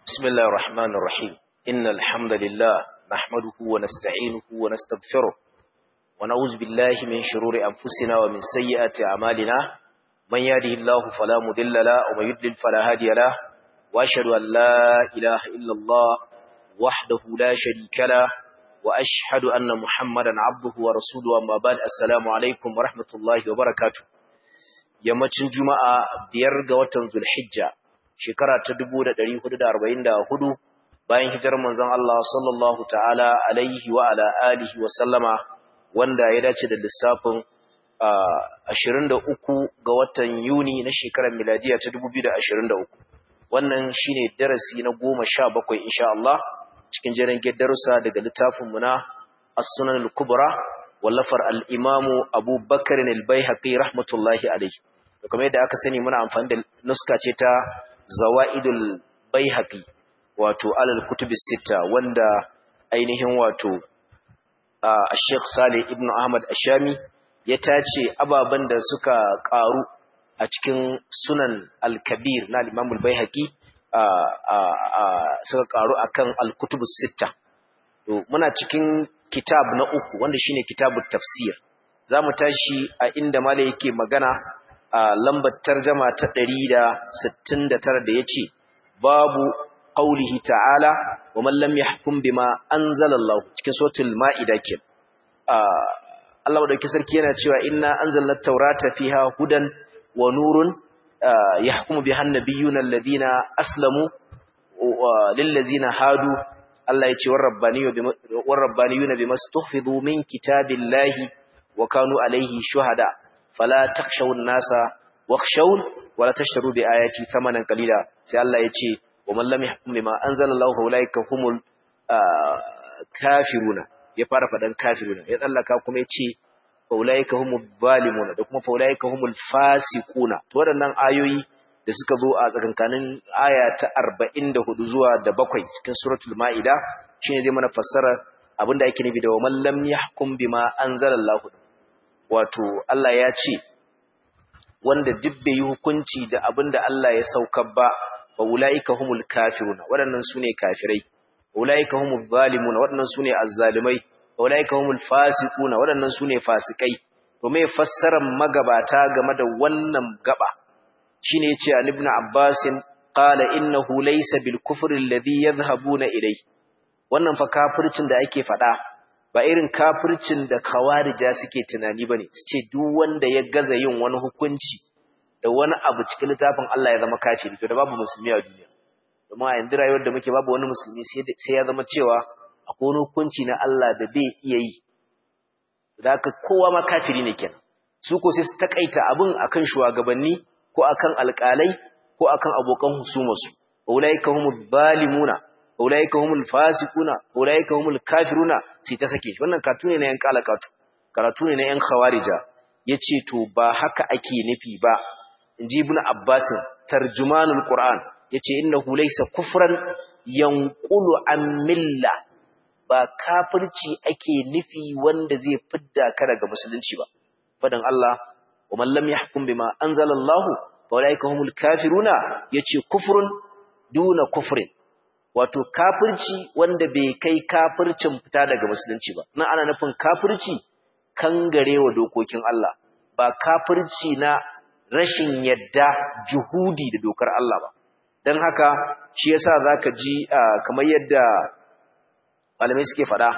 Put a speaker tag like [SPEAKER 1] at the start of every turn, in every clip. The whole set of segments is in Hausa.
[SPEAKER 1] بسم الله الرحمن الرحيم إن الحمد لله نحمده ونستعينه ونستغفره ونعوذ بالله من شرور أنفسنا ومن سيئات أعمالنا من يهده الله فلا مضل له ومن يضلل فلا هادي له وأشهد أن لا إله إلا الله وحده لا شريك له وأشهد أن محمدا عبده ورسوله أما بعد السلام عليكم ورحمة الله وبركاته yammacin juma'a 5 ga watan zulhijja shekara ta 1444 bayan hijirar manzon Allah sallallahu ta'ala alaihi wa ala alihi wa sallama wanda ya dace da lissafin 23 ga watan Yuni na shekarar miladiya ta 2023 wannan shine darasi na 17 insha Allah cikin jerin darussa daga littafin mu na As-Sunan al-Kubra wallafar al-Imam Abu Bakr al-Baihaqi rahmatullahi alayhi kuma yadda aka sani muna amfani da nuska ce ta Zawaidul Baihaqi wato alal kutubis sita wanda ainihin wato Sheikh Salih ibn Ahmad Ashami ya tace ababan da suka karu a cikin Sunan al-Kabir na Imam al-Baihaqi suka karu akan al-kutubus sita to muna cikin kitab na uku wanda shine kitabut tafsir zamu tashi a inda malai yake magana a lambar tarjuma ta 169 da yace babu qaulihi ta'ala wa man lam yahkum bima anzalallahu cikin suratul maida kin Allah madauki sarki yana cewa inna anzalna at-taurata fiha hudan wa nurun yahkumu biha an-nabiyyuna alladhina aslamu lil ladzina hadu Allah yace warabbaniyuna bimastuhfizu min kitabillahi wa kanu alayhi shuhada fala takhshawun nasa wakhshawun wala tashtaru bi ayati thamanan qalila sai Allah yace wa man lam yahkum bima anzalallahu ulaika humul kafiruna ya fara fadan kafiruna ya tsallaka kuma yace ulaika humul zalimuna da kuma ulaika humul fasiquna to wadannan ayoyi da suka zo a tsakankanin aya ta 44 zuwa da 7 cikin suratul maida shine zai mana fassara abinda ake nufi da wa man lam yahkum bima anzalallahu wato Allah ya ce wanda duk bai yi hukunci da abinda Allah ya saukar ba fa ulaika humul kafiruna wadannan sune kafirai ulaika humul zalimuna wadannan sune azzalimai ulaika humul fasiquna wadannan sune fasikai to me fassarar magabata game da wannan gaba shine yace an ibn Abbas qala innahu laysa bil kufri alladhi yadhhabuna ilayhi wannan fa kafircin da ake fada ba irin kafircin da kawarija suke tunani bane su ce duk wanda ya gaza yin wani hukunci da wani abu cikin littafin Allah ya zama kafiri to da babu musulmi a duniya kuma a yanzu rayuwar da muke babu wani musulmi sai ya zama cewa akwai wani hukunci na Allah da bai iya yi da haka kowa ma kafiri ne kenan su ko sai su takaita abin akan shugabanni ko akan alƙalai ko akan abokan husumarsu ulaika humul zalimuna ulaika humul fasiquna ulaika humul kafiruna sai ta sake wannan karatu ne na yan kalakatu karatu ne na yan khawarija yace to ba haka ake nufi ba inji ibnu abbas tarjumanul qur'an yace innahu laysa kufran yanqulu an milla ba kafirci ake nufi wanda zai fidda ka daga musulunci ba fadan Allah wa man lam yahkum bima anzalallahu fa ulaika humul kafiruna yace kufrun duna kufrin wato kafirci wanda bai kai kafircin fita daga musulunci ba nan ana nufin kafirci kangarewa dokokin Allah ba kafirci na rashin yadda juhudi da dokar Allah ba dan haka shi yasa zaka ji kamar yadda malamai suke fada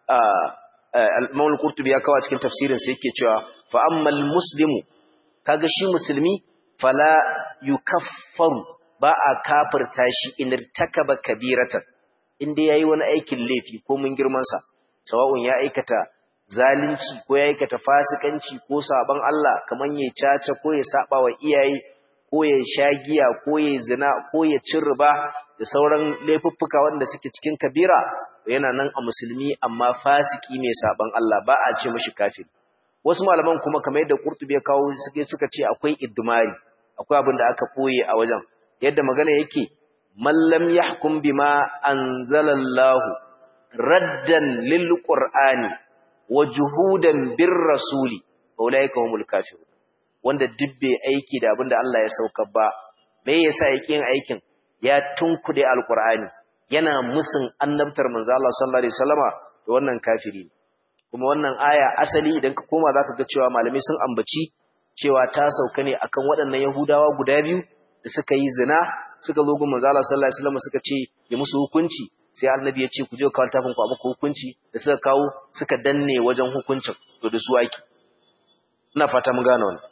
[SPEAKER 1] al-Imam al-Qurtubi ya kawo cikin tafsirin sa yake cewa fa ammal muslimu kaga shi musulmi fala yukaffaru ba a kafirta shi in irtakaba kabiratan inda yayi wani aikin laifi ko mun girman sa sawa'un ya aikata zalunci ko ya aikata fasikanci ko saban Allah kaman yayi caca ko ya saba wa iyaye ko ya shagiya ko ya zina ko ya cin riba da sauran laifuffuka wanda suke cikin kabira yana nan a musulmi amma fasiki ne saban Allah ba a ce mishi kafiri wasu malaman kuma kamar yadda Qurtubi ya kawo suka ce akwai idmari akwai abin da aka koye a wajen yadda magana yake man lam yahkum bima anzalallahu raddan lil qur'ani wa juhudan bir rasuli ulaika humul kafirun wanda dubbe aiki da abinda Allah ya sauka ba me yasa yake yin aikin ya tunkude alqur'ani yana musun annabtar manzo Allah sallallahu alaihi wasallama to wannan kafiri ne kuma wannan aya asali idan ka koma zaka ga cewa malamai sun ambaci cewa ta sauka ne akan waɗannan Yahudawa guda biyu da suka yi zina suka zo gun manzo Allah sallallahu alaihi wasallama suka ce ya musu hukunci sai annabi ya ce ku je ku kawo tafin ku a muku hukunci da suka kawo suka danne wajen hukuncin to da su ake ina fata mun gane wannan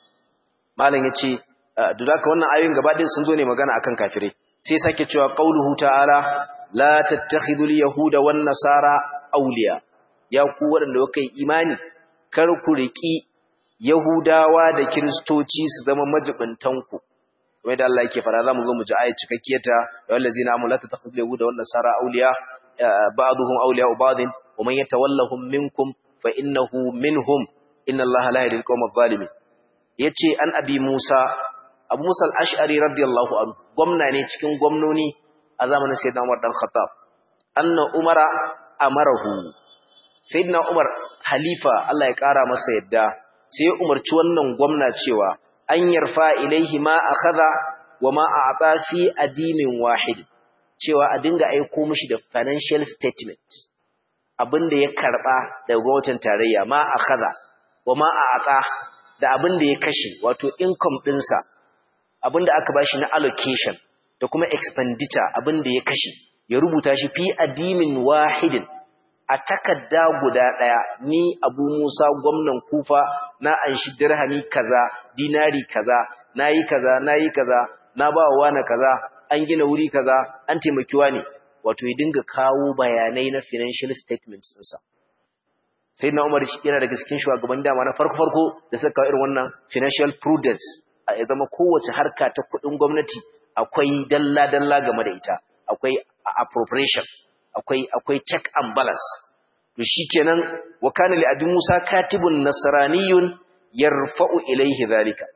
[SPEAKER 1] malam yace dudaka wannan ayoyin gaba ɗin sun zo ne magana akan kafirai sai sake cewa qauluhu ta'ala la tattakhidul yahuda wan nasara awliya ya ku waɗanda kuka yi imani kar ku riki yahudawa da kristoci su zama majibintan ku kamar da Allah yake fara zamu zo mu ji ayat cikakkiyata ya wallazina amanu la tattakhidul yahuda wan nasara awliya ba'dhum awliya ba'dhin wa man yatawallahum minkum fa innahu minhum inna Allaha la yahdil qawma adh-dhalimin yace an abi Musa Abu Musa al-Ash'ari radiyallahu anhu gwamna ne cikin gwamnoni a zamanin Sayyidina Umar dan Khattab anna Umara amarahu Sayyidina Umar halifa Allah ya kara masa yadda sai ya umarci wannan gwamna cewa an yarfa ilaihi ma akhadha wa ma a'ta fi adimin wahid cewa a dinga aiko mishi da financial statement abinda ya karba daga gwamnatin tarayya ma akhadha wa ma a'ta da abinda ya kashe wato income dinsa abinda aka bashi na allocation da kuma expenditure abinda ya kashe ya rubuta shi fi adimin wahidin a takarda guda daya ni Abu Musa gwamnan Kufa na anshi dirhami kaza dinari kaza nayi kaza na ba wa na kaza an gina wuri kaza an taimaki wani wato ya dinga kawo bayanai na financial statements ɗinsa Sayyidina Umar yana daga cikin shugaban dama na farko da suka kawo irin wannan financial prudence ya zama kowace harka ta kudin gwamnati akwai dalla-dalla game da ita akwai appropriation akwai check and balance to shikenan wa kana li abi Musa katibun nasraniyun yarfa'u ilayhi zalika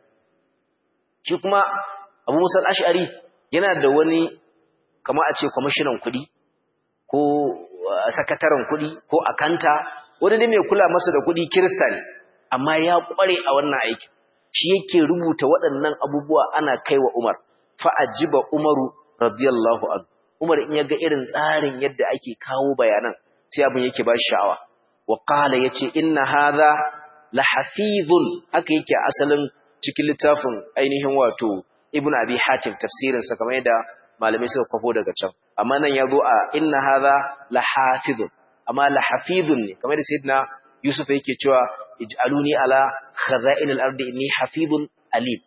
[SPEAKER 1] shi kuma Abu Musa al-Ash'ari yana da wani kamar a ce commissioner kudi ko sakataren kudi ko akanta wani ne mai kula masa da kudi kirista ne amma ya kware a wannan aikin shi yake rubuta waɗannan abubuwa ana kaiwa Umar fa ajiba Umaru radiyallahu anhu Umar in yaga irin tsarin yadda ake kawo bayanan sai abin yake ba sha'awa wa qala yace inna hadha la hafizun haka yake asalin cikin littafin ainihin wato Ibn Abi Hatim tafsirin sa kamar yadda malamai suka kwafo daga can amma nan yazo a inna hadha la hafizun amma la hafizun ne kamar da sayyidina Yusuf yake cewa ij'aluni ala khaza'in al-ardi inni hafizun alim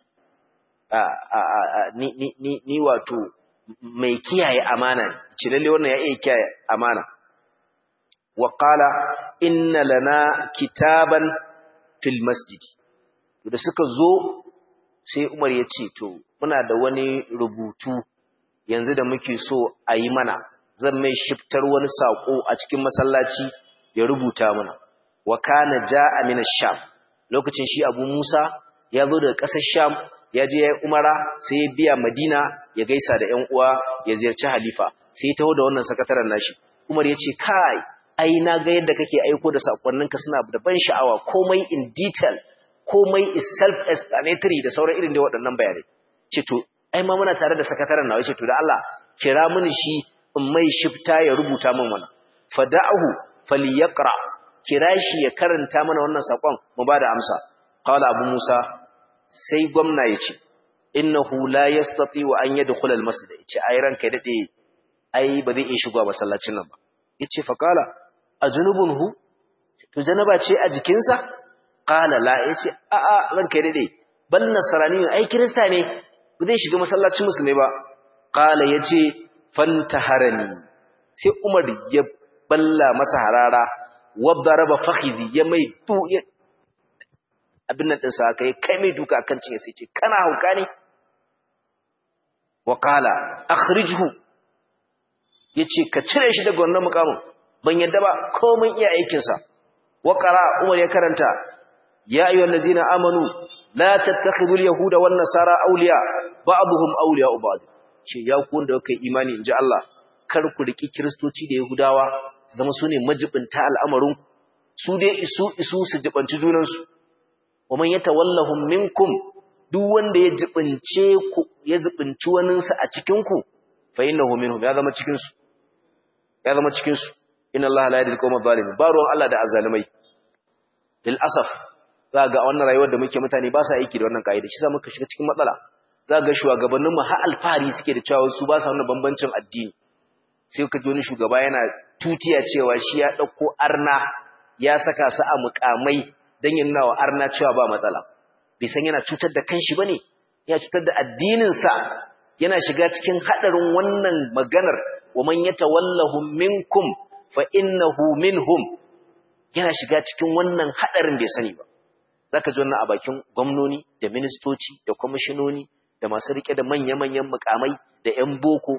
[SPEAKER 1] ni wato mai kiyaye amana ce lalle wannan ya iya kiyaye amana wa qala inna lana kitaban fil masjid da suka zo sai Umar ya ce to muna da wani rubutu yanzu da muke so a yi mana zan mai shiftar wani sako a cikin masallaci ya rubuta mana wa kana jaa min ash-sham lokacin shi Abu Musa ya zo daga ƙasar Sham ya je yayin umara sai ya biya Madina ya gaisa da ƴan uwa ya ziyarci halifa sai ya taho da wannan sakataren nashi Umar ya ce kai ai na ga yadda kake aiko da sakonninka suna da ban sha'awa komai in detail komai is self explanatory da sauran irin da waɗannan bayanai ce to ai ma muna tare da sakataren nawa ce to da Allah kira mini shi in mai shifta ya rubuta min wannan fada'ahu falyaqra kira shi ya karanta mana wannan sakon mu bada amsa qala Abu Musa sai gwamna yace innahu la yastati wa an yadkhula almasjid yace ai ranka dade ai ba zai iya shigo masallacin nan ba yace fa qala ajnubunhu to janaba ce a jikinsa qala la yace a a ranka dade bal nasrani ai kirista ne ba zai shiga masallacin musulmai ba qala yace fantaharani sai Umar ya balla masa harara wadaraba fakhizi ya mai abin nan dinsa kai mai duka akan cinye sai ce kana hauka ne wa qala akhrijhu yace ka cire shi daga wannan mukamin ban yadda ba komai iya aikin sa wa qara Umar ya karanta ya ayyuhallazina amanu la tattakhidul yahuda wan nasara awliya ba'dhum awliya'u ba'd ce ya ku wanda kai imani inji Allah kar ku riki kristoci da yahudawa zama sune majibinta al'amarin su dai isu su jibanci junansu wa man yatawallahum minkum duk wanda ya jibince ku ya jibinci waninsa a cikin ku fa innahu minhum ya zama cikin su inna Allah la yahdi al-qawma adh-dhalimin ba ruwan Allah da azalimai lil asaf za ga wannan rayuwar da muke mutane ba sa aiki da wannan kaida shi za muka shiga cikin matsala za ga shugabannin mu har alfari suke da cewa su ba sa nuna bambancin addini sai ka ji wani shugaba yana tutiya cewa shi ya dauko arna ya saka su a mukamai dan yin nawa arna cewa ba matsala bai san yana cutar da kanshi bane ya cutar da addinin sa yana shiga cikin hadarin wannan maganar wa man yatawallahum minkum fa innahu minhum yana shiga cikin wannan hadarin bai sani ba zaka ji wannan a bakin gwamnoni da ministoci da kwamishinoni da masu rike da manya-manyan mukamai da ƴan boko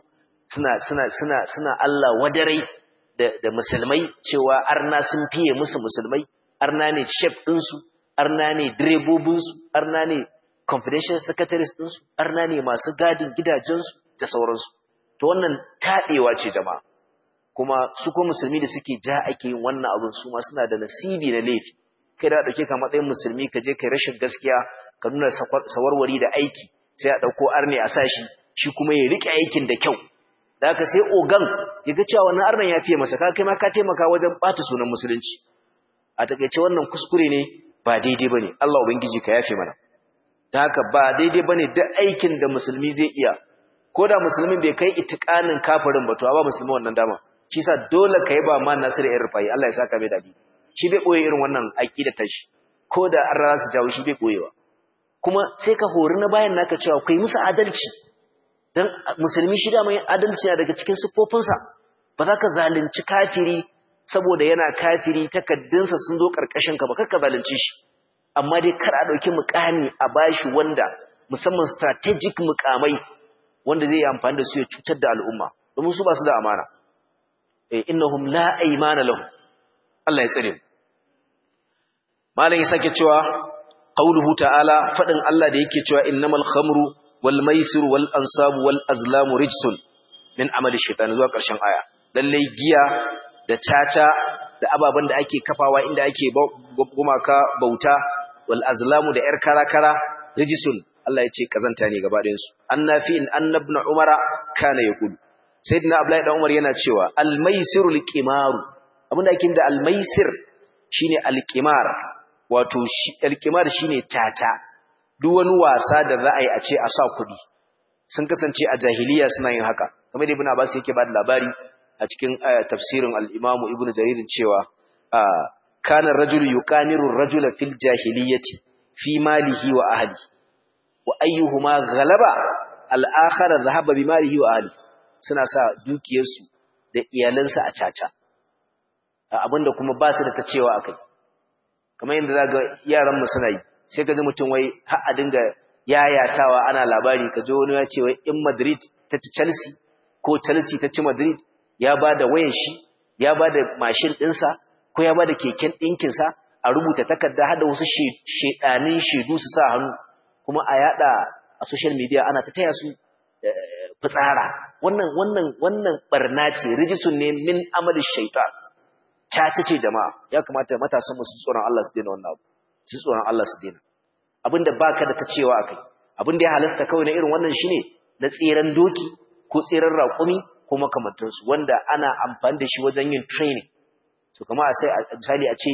[SPEAKER 1] suna Allah wadarai da musulmai cewa arna sun fiye musu musulmai arna ne chef ɗinsu arna ne direbobinsu arna ne confidential secretaries ɗinsu arna ne masu gadin gidajensu da sauransu to wannan taɗewa ce jama'a kuma su ko musulmi da suke ja ake yin wannan abin su ma suna da nasibi na laifi kai da dauke ka matsayin musulmi ka je kai rashin gaskiya ka nuna sawarwari da aiki sai a dauko arne a sashi shi kuma ya rike aikin da kyau da haka sai ogan ya ga cewa wannan arnan ya fiye masa ka kai ma ka taimaka wajen bata sunan musulunci a takeice wannan kuskure ne ba daidai bane Allah ubangiji ka yafe mana da haka ba daidai bane duk aikin da musulmi zai iya ko da musulmin bai kai itikanin kafirin ba to ba musulmi wannan dama shi sa dole kai ba ma Nasir ibn Rufai Allah ya saka mai dadi shi bai boye irin wannan aqida ta shi ko da an rasa jawo shi bai boyewa kuma sai ka hori na bayan naka cewa kai musu adalci dan musulmi shi da mai adalci daga cikin sifofinsa ba za ka zalunci kafiri saboda yana kafiri takaddunsa sun zo karkashin ka ba kakka zalunci shi amma dai kar a dauki mukami a bashi wanda musamman strategic mukamai wanda zai yi amfani da su ya cutar da al'umma domin su ba su da amana innahum la aymana lahum Allah ya tsare malam ya sake cewa qauluhu ta'ala fadin Allah da yake cewa innamal khamru wal maisiru wal ansabu wal azlamu rijsun min amali shaytan zuwa karshen aya lalle giya da caca da ababan da ake kafawa inda ake gumaka bauta wal azlamu da yar karakara rijsun Allah ya ce kazanta ne gaba ɗayan su annafi in annabna umara kana yaqulu sayyidina abdullahi dan umar yana cewa al-maisiru al-qimaru abinda ake da al-maisir shine al-qimar wato al-qimar shine tata duk wani wasa da za a yi a ce a sa kudi sun kasance a jahiliya suna yin haka kamar ibn abbas yake ba da labari a cikin tafsirin al-imam ibn jarir cewa kana ar-rajulu yuqaniru ar-rajula fil jahiliyyati fi malihi wa ahlihi wa ayyuhuma ghalaba al-akhar dhahaba bi malihi wa ahlihi suna sa dukiyarsu da iyalansu a caca abinda kuma ba su da ta cewa akai kamar yadda zaga yaran mu suna yi sai ka ji mutum wai har a dinga yayatawa ana labari ka ji wani ya ce wai in Madrid ta ci Chelsea ko Chelsea ta ci Madrid ya bada wayan shi ya bada mashin ɗinsa ko ya bada keken ɗinkin sa a rubuta takarda har da wasu shedanin shedu su sa hannu kuma a yada a social media ana ta taya su fitsara wannan barna ce rijisun ne min amali shaitan ta ce jama'a ya kamata matasan mu su tsoron Allah su daina wannan abu su tsoron Allah su daina abinda baka da ta cewa akai abinda ya halasta kawai na irin wannan shine na tseren doki ko tseren raƙumi ko makamantan su wanda ana amfani da shi wajen yin training to kamar sai misali a ce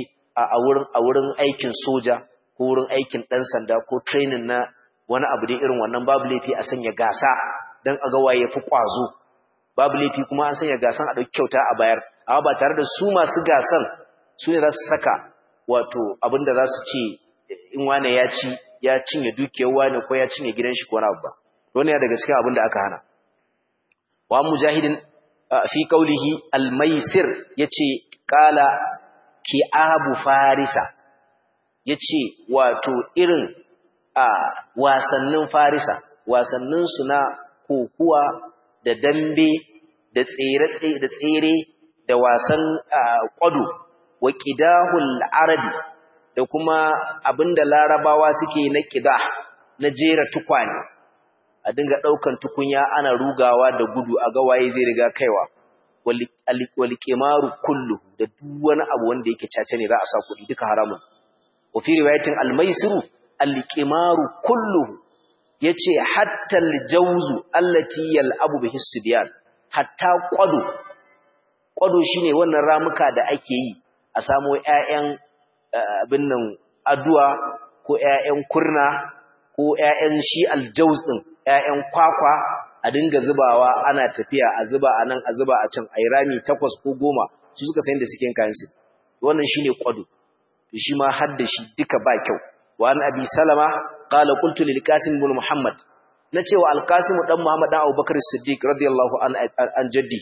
[SPEAKER 1] a wurin aikin soja ko wurin aikin dan sanda ko training na wani abu da irin wannan babu laifi a sanya gasa dan a ga waye fi kwazo babu laifi kuma an sanya gasan a dauki kyauta a bayar amma ba tare da su masu gasan su ne za su saka wato abinda za su ce in wane ya cinye dukiyar wane ko ya cinye gidan shi ko wani abu ba wannan ya daga cikin abin da aka hana wa mujahidin fi qawlihi al-maisir yace qala ki'abu farisa yace wato irin wasannin farisa wasannin su na kokuwa da dambe da tsere da wasan kwado wa qidahul arabi da kuma abinda larabawa suke na qidah na jera tukwane a dinga daukan tukunya ana rugawa da gudu a ga waye zai riga kaiwa wal qimaru kullu da duk wani abu wanda yake cace ne za a sa kudi duka haramun wa fi riwayatin al maisiru al qimaru kullu yace hatta al-jawzu allati yal'abu bihi as-sibyan hatta kwado shine wannan ramuka da ake yi a samo ƴaƴan abin nan aduwa ko ƴaƴan kurna ko ƴaƴan shi al-jawz din ƴaƴan kwakwa a dinga zubawa ana tafiya a zuba anan a zuba a can ayi rami 8 ko 10 su suka san da suke yin kayan su wannan shine kwado to shi ma hadda shi duka ba kyau wa an abi salama qala qultu lil qasim ibn muhammad nace wa al qasim dan muhammad dan abubakar siddiq radiyallahu an jaddi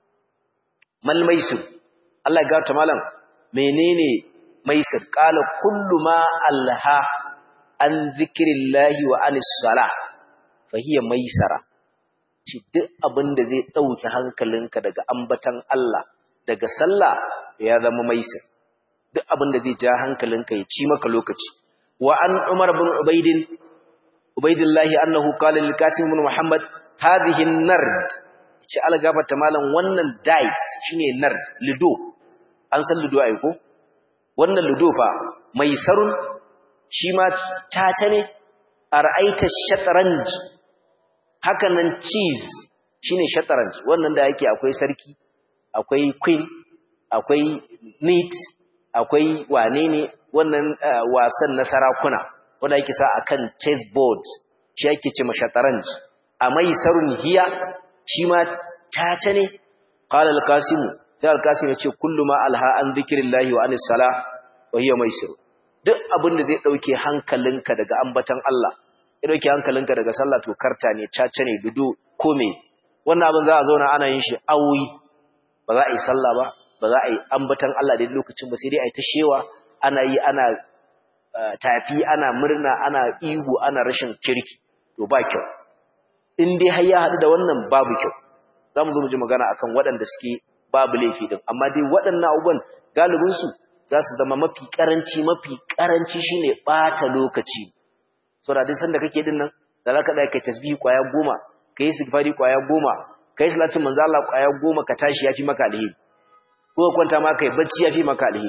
[SPEAKER 1] mal maisir Allah ya gata malam menene maisir qala kullu ma alha an zikrillahi wa anis salah fa hiya maisara ci duk abinda zai dauki hankalinka daga ambatan Allah daga sallah ya zama maisir duk abinda zai ja hankalinka ya ci maka lokaci wa an umar bin ubaidillah annahu qala lil qasim ibn muhammad hadhihi an-nard ci algafata malam wannan dice shine nard lido an san lido ai ko wannan lido fa maisarun shi ma tace ne ara'aita shatranj haka nan cheese shine shatranj wannan da yake akwai sarki akwai queen akwai knight akwai wane ne wannan wasan na sarakuna wanda yake sa akan chessboard shi yake ce mashatranj amai sarun hiya shi ma tace ne qala al-qasim sai al-qasim yace kullu ma alha an dhikrillahi wa anis salah wa hiya maisir duk abin da zai dauke hankalinka daga ambatan Allah ya dauke hankalinka daga sallah to karta ne tace ne dudu kome wannan abin za a zauna ana yin shi awi ba za a yi sallah ba za a yi ambatan Allah da lokacin ba sai dai a yi ta shewa ana yi ana tafi ana murna ana ihu ana rashin kirki to ba kyau in dai har ya haɗu da wannan babu kyau za mu zo mu ji magana akan waɗanda suke babu laifi din amma dai waɗannan abubuwan galibinsu za su zama mafi ƙaranci shine ɓata lokaci saboda duk sanda kake din nan da za ka ɗaya kai tasbihi ƙwaya 10 kai istighfari ƙwaya 10 kai salatin manzo Allah ƙwaya 10 ka tashi yafi maka alheri ko kwanta ma kai bacci yafi maka alheri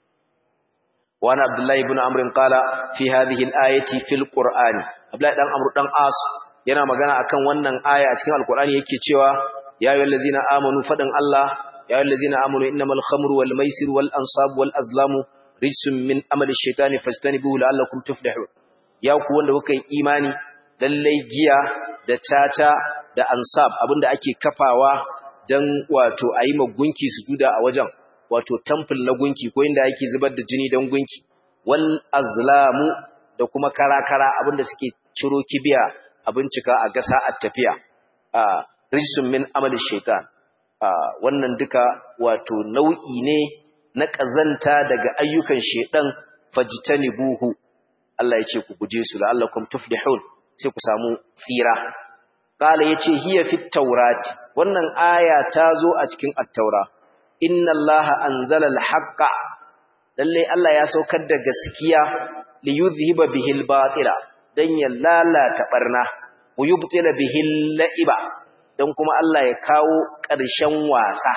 [SPEAKER 1] wa ana abdullahi ibn amr qala fi hadhihi al-ayati fil qur'an abdullahi dan amr dan as yana magana akan wannan aya a cikin alqur'ani yake cewa ya ayyuhallazina amanu fadan Allah ya ayyuhallazina amanu innamal khamru wal maisir wal ansab wal azlamu rijsun min amali ash-shaytani fajtanibuhu la'allakum tuflihun ya ku wanda kuka yi imani lallai giya da tata da ansab abinda ake kafawa dan wato ayi magunki sujuda a wajen wato temple na gunki ko inda yake zubar da jini dan gunki wal azlamu da kuma karakara abinda suke ciro kibiya a bincika a gasa a tafiya rijsun min amali shaitan wannan duka wato nau'i ne na kazanta daga ayyukan shedan fajtanibuhu Allah ya ce ku guje su la'allakum tuflihun sai ku samu tsira qala yace hiya fit tawrati wannan aya ta zo a cikin at-taura inna allaha anzala al-haqqa lalle Allah ya saukar da gaskiya li yuzhiba bihi al-batila dan ya lalata barna wa yubtila bihi al-la'iba dan kuma Allah ya kawo ƙarshen wasa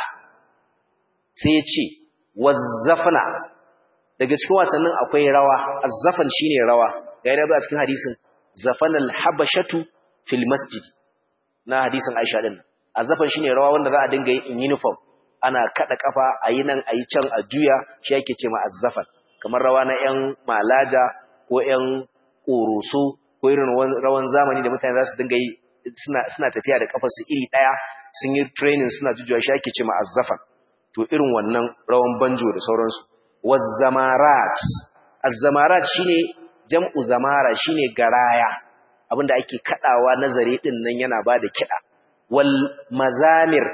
[SPEAKER 1] sai ya ce wazzafna daga cikin wasannin akwai rawa azzafan shine rawa ga yana ba cikin hadisin zafanal habashatu fil masjid na hadisin Aisha din azzafan shine rawa wanda za a dinga yi in uniform ana kada kafa ayi nan ayi can a juya shi yake ce ma azzafan kamar rawa na ƴan malaja ko ƴan koroso ko irin rawan zamani da mutane za su dinga yi suna tafiya da kafar su iri daya sun yi training suna jujjuwa shi yake ce ma azzafan to irin wannan rawan banjo da sauransu wazzamarat azzamarat shine jam'u zamara shine garaya abinda ake kadawa nazare din nan yana bada kida wal mazamir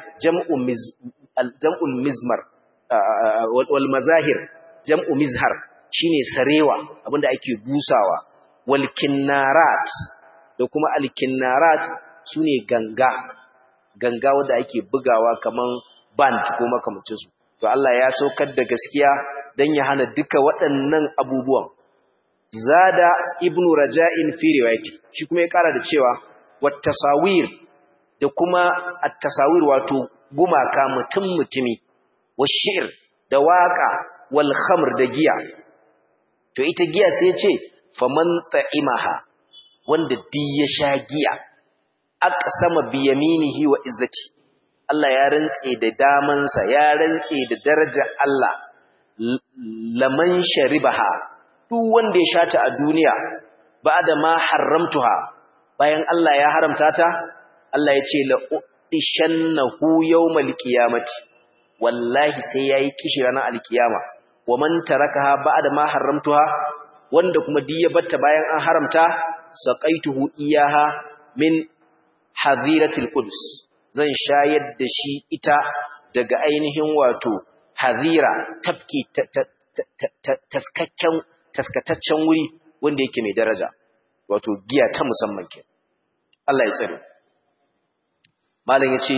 [SPEAKER 1] jam'ul mizmar wal mazahir jam'u mizhar shine sarewa abinda ake busawa wal kinnarat da kuma al kinnarat sune ganga wanda ake bugawa kaman band ko makamancin su to Allah ya saukar da gaskiya dan ya hana duka waɗannan abubuwan zada ibnu raja'in fi riwayati shi kuma ya kara da cewa wat tasawir da kuma at-tasawir wato gumaka mutumi washir da waka wal khamr da giya to ita giya sai ya ce faman ta'imaha wanda di ya sha giya aqsama bi yaminihi wa izzati Allah ya rantse da damansa ya rantse da darajar Allah laman sharibaha duk wanda ya sha ta a duniya ba'da ma haramtuha bayan Allah ya haramta ta Allah ya ce la ishannahu yawmal qiyamati wallahi sai yayi kishi ranar alkiyama wa man tarakaha ba'da ma haramtuha wanda kuma diya batta bayan an haramta saqaituhu iyaha min hadiratil quds zan shayar da shi ita daga ainihin wato hadira tafki taskataccen wuri wanda yake mai daraja wato giya ta musamman ke Allah ya tsare malam yace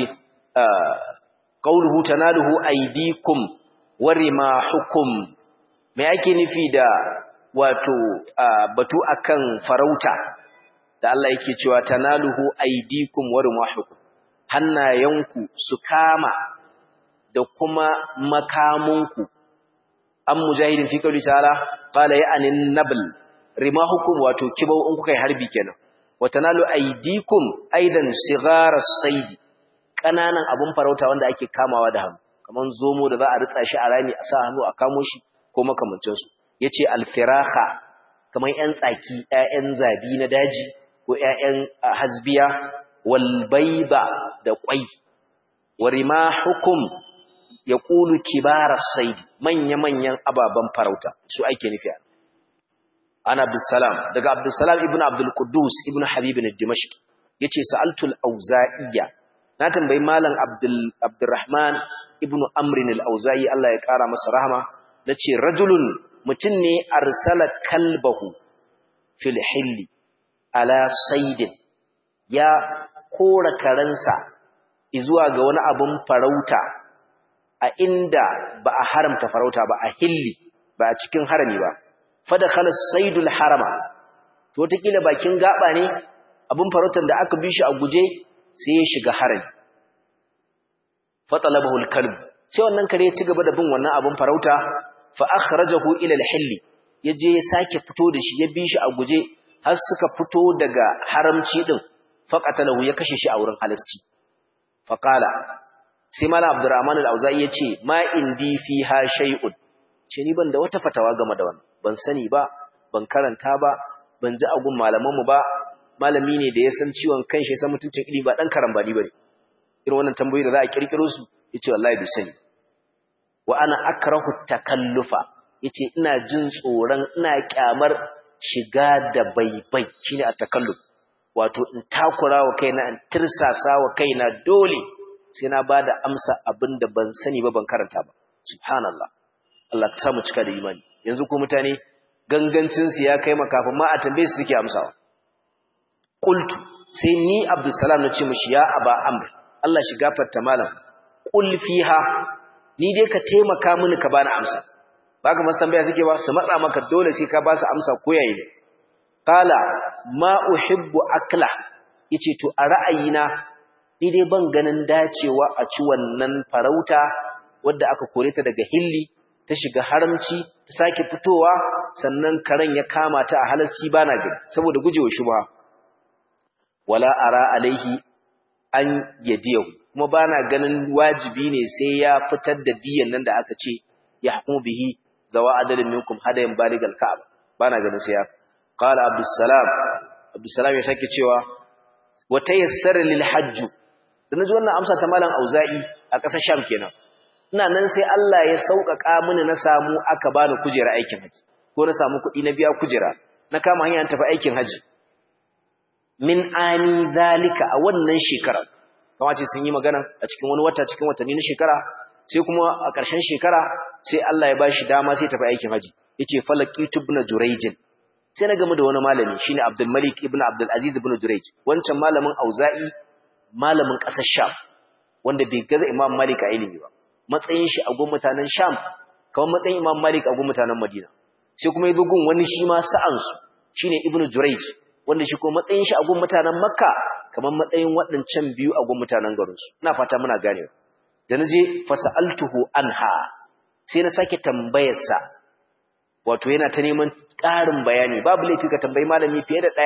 [SPEAKER 1] qauluhu tanaluhu aydikum warimahukum me yake nufi da wato batu akan farauta da Allah yake cewa tanaluhu aydikum warimahukum hannayenku su kama da kuma makamunku an mujahidin fi qawli ta'ala qala ya'ni nabl rimahukum wato kibau in kuka yi harbi kenan watanalu aydikum aidan sighar as-sayd kananan abun farauta wanda ake kamawa da hannu kaman zomo da za a ritsa shi a rami a sa hannu a kamo shi ko makamancin su yace al-firaha kaman yan tsaki ƴaƴan zabi na daji ko ƴaƴan hasbiya wal bayda da kwai warimahukum yaqulu kibar as-sayd manya-manyan ababan farauta su ake nufi ana Abdussalam daga Abdussalam ibn Abdul Quddus ibn Habib al-Dimashqi yace sa'altu al-Auza'iyya na tambayi malam Abdurrahman ibn Amr al-Auza'i Allah ya kara masa rahama nace rajulun mutun ne arsala kalbahu fil hilli ala saydin ya kora karansa izuwa ga wani abun farauta a inda ba a haramta farauta ba a hilli ba a cikin harami ba fadakhala saydul harama to takila bakin gaba ne abun farautar da aka bi shi a guje sai ya shiga harami fatalabahu alkalb sai wannan kare ya ci gaba da bin wannan abun farauta fa akhrajahu ila alhilli yaje ya sake fito da shi ya bi shi a guje har suka fito daga haramci din faqatalahu ya kashe shi a wurin halasci faqala sai mala abdurrahman al-auza'i yace ma indi fiha shay'un ce ni ban da wata fatawa game da wannan ban sani ba ban karanta ba ban ji agun malaman mu ba malami ne da ya san ciwon kanshi ya san mutuncin ilimi ba dan karambani bane irin wannan tambayoyi da za a kirkiro su yace wallahi bai sani wa ana akrahu takallufa yace ina jin tsoron ina kyamar shiga da baibai shine at-takalluf wato in takura wa kaina in tirsasa wa kaina dole sai na bada amsa abinda ban sani ba ban karanta ba subhanallah Allah ka samu cika da imani yanzu ko mutane gangancin su ya kai makafin ma a tambaye su suke amsawa qultu sai ni Abdussalam nace mishi ya aba amr Allah shi gafarta malam qul fiha ni dai ka taimaka mini ka bani amsa baka masu tambaya suke ba su matsa maka dole sai ka ba su amsa ko yayi ne qala ma uhibbu akla yace to a ra'ayina ni dai ban ganin dacewa a ci wannan farauta wadda aka kore ta daga hilli ta shiga haramci ta sake fitowa sannan karen ya kama ta a halasci bana gani saboda gujewa shubha wala ara alaihi an yadiyahu kuma bana ganin wajibi ne sai ya fitar da diyan nan da aka ce yahmu bihi zawa adalin minkum hadayan baligal ka'aba bana ganin sai ya qala abdussalam ya sake cewa wa tayassara lil hajj dan ji wannan amsa ta malam auza'i a ƙasar sham kenan ina nan sai Allah ya sauƙaƙa mini na samu aka bani kujera aikin haji ko na samu kuɗi na biya kujera na kama hanyar tafi aikin haji min ani zalika a wannan shekara kamar ce sun yi magana a cikin wani wata cikin watanni na shekara sai kuma a ƙarshen shekara sai Allah ya bashi dama sai tafi aikin haji yace falaqitu ibn jurayj sai na gamu da wani malami shine Abdul Malik ibn Abdul Aziz ibn Jurayj wancan malamin Auza'i malamin ƙasar Sham wanda bai gaza Imam Malik a ilimi ba matsayin shi a gun mutanen Sham kamar matsayin Imam Malik a gun mutanen Madina sai kuma yazo gun wani shi ma sa'an su shine Ibn Jurayj wanda shi kuma matsayin shi a gun mutanen Makka kamar matsayin waɗancan biyu a gun mutanen garin su ina fata muna ganewa da naje fasaltuhu anha sai na sake tambayar sa wato yana ta neman ƙarin bayani babu laifi ka tambayi malami fiye da ɗaya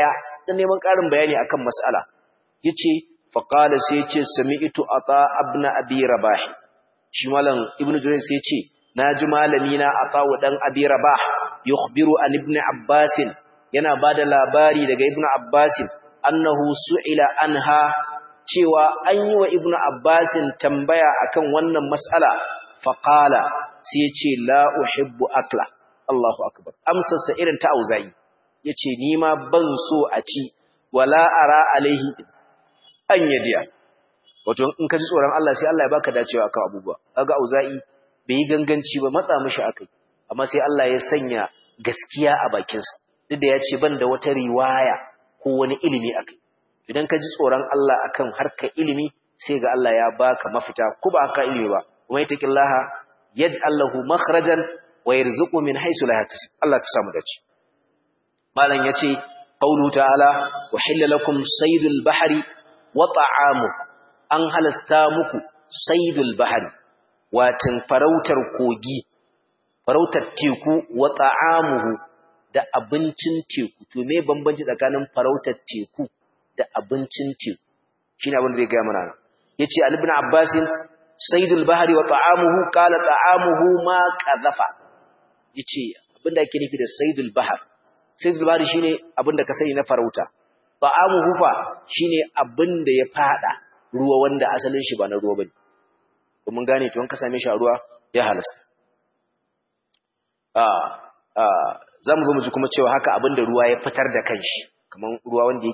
[SPEAKER 1] dan neman ƙarin bayani akan mas'ala yace fa qala sai yace sami'tu ata ibn abi rabah shi malam ibnu jurayj sai yace naji malami na ata dan abi rabah yukhbiru an ibn abbas yana bada labari daga ibn abbas annahu su'ila anha cewa an yi wa ibn abbas tambaya akan wannan mas'ala fa qala sai yace la uhibbu akla Allahu akbar amsarsa irin ta auza'i yace ni ma ban so a ci wala ara alaihi an yadiya wato in ka ji tsoron Allah sai Allah ya baka dacewa akan abubuwa kaga auza'i bai yi ganganci ba matsa mishi akai amma sai Allah ya sanya gaskiya a bakin sa duk da yace ban da wata riwaya ko wani ilimi akai idan ka ji tsoron Allah akan harkar ilimi sai ga Allah ya baka mafita ko ba ka ilimi ba kuma itaqillaha yaj'al lahu makhrajan wa yarzuqu min haythu la yahtasib Allah ta samu dace malan yace qaulu ta'ala uhilla lakum saydul bahri wa ta'amu an halasta muku saydul bahri watin farautar kogi farautar teku wa ta'amuhu da abincin teku to me bambanci tsakanin farautar teku da abincin teku shine abin da zai ga mana yace ibn abbas saydul bahri wa ta'amuhu qala ta'amuhu ma qadhafa yace abinda ake nufi da saydul bahr saydul bahr shine abinda ka sani na farauta ta'amuhu fa shine abinda ya fada ruwa wanda asalin shi ba na ruwa bane mun gane to an ka same shi a ruwa ya halasta zamu zo mu ji kuma cewa haka abinda ruwa ya fitar da kanshi kaman ruwa wanda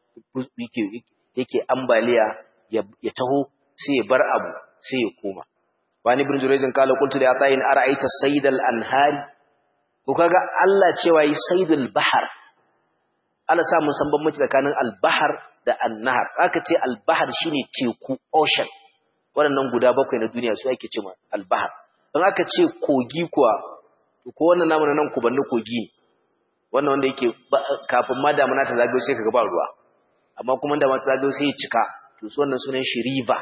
[SPEAKER 1] yake ambaliya ya taho sai ya bar abu sai ya koma wani ibn jurayzin kala qultu li ata'in ara'aita saydal anhari ko kaga Allah cewa yi saydul bahr Allah sa mun san bambanci tsakanin al-bahr da an-nahar aka ce al-bahr shine teku ocean wannan guda bakwai na duniya su ake cewa al-bahr dan aka ce kogi kuwa ko wannan namu nan ku banne kogi wannan wanda yake kafin ma damuna ta zagayo sai kaga ba ruwa amma kuma da mata zagayo sai ya cika to su wannan sunan shi river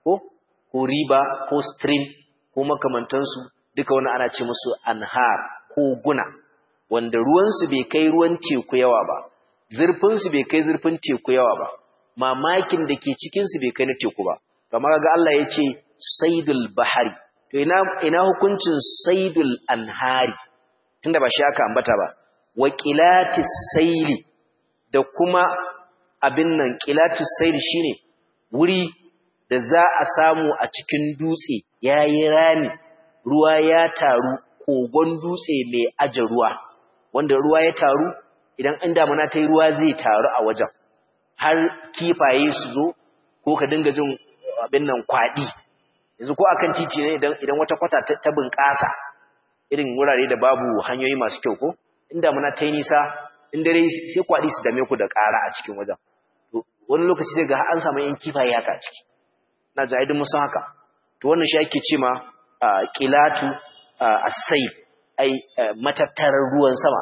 [SPEAKER 1] ko riba ko stream ko makamantansu duka wani ana ce musu anhar ko guna wanda ruwansu bai kai ruwan teku yawa ba zurfinsu bai kai zurfin teku yawa ba mamakin da ke cikinsu bai kai na teku ba kamar ga Allah ya ce saidul bahari to ina hukuncin saidul anhari tunda ba shi aka ambata ba wa qilatis sayli da kuma abin nan qilatis sayli shine wuri da za a samu a cikin dutse yayi rami ruwa ya taru kogon dutse mai aje ruwa wanda ruwa ya taru idan an damuna ta yi ruwa zai taru a wajen har kifaye su zo ko ka dinga jin abin nan kwadi yanzu ko akan titi ne idan wata kwata ta bunƙasa irin wurare da babu hanyoyi masu kyau ko in damuna ta yi nisa in dare sai kwadi su dame ku da ƙara a cikin wajen wani lokaci sai ga an samu yan kifaye haka a ciki na ji aidin musan haka to wannan shi ake ce ma qilatu as-sayl ai matattarar ruwan sama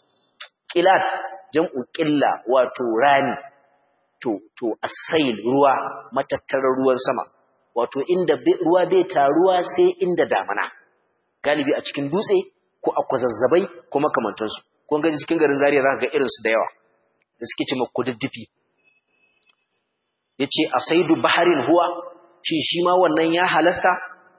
[SPEAKER 1] qilat jam'u qilla wato rani to as-sayl ruwa matattarar ruwan sama wato inda ruwa bai taruwa sai inda damana galibi a cikin dutse ko a kwazazzabai ko makamantansu ko ga cikin garin Zaria zaka ga irin su da yawa da suke ce makududdufi yace asaidu baharin huwa shi ma wannan ya halasta